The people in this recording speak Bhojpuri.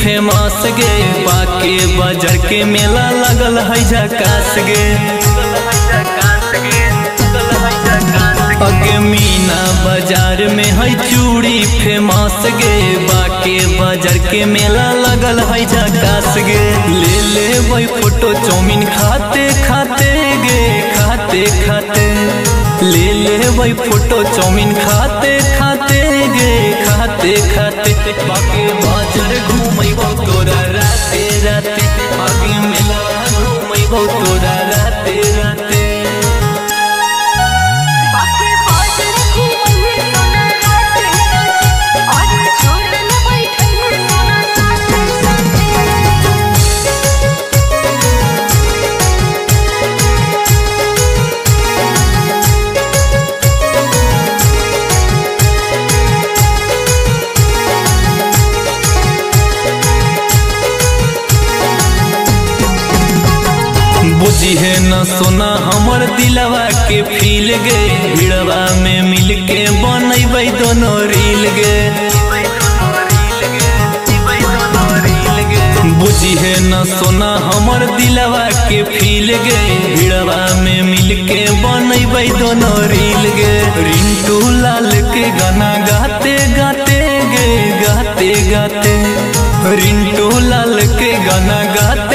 फेमस गे, बाके बाजार के मेला लगल है झकास गे। अगे मीना बाजार में है चूड़ी फेमस गे, बाके बाजार के मेला लगल है झकास गे। ले ले वही फोटो चाउमीन खाते खाते गे, खाते खाते ले ले वही फोटो चाउमीन खाते खाते गे, खाते खाते। बाके बाजार घूमैबो तोरा राते राते, बाके मेला घूमैबो तोरा राते राते। बुझी है न सोना हमर दिलवा के फील गे, भिड़वा में मिल के बनैबै दोनों रील गे। बुझी है न सोना हमर दिलवा के फील गे, भिड़वा में मिल के बनैबै दोनों रील गे। रिंटू लाल के गाना गाते गाते गे, गाते गाते रिंटू लाल के गाना गाते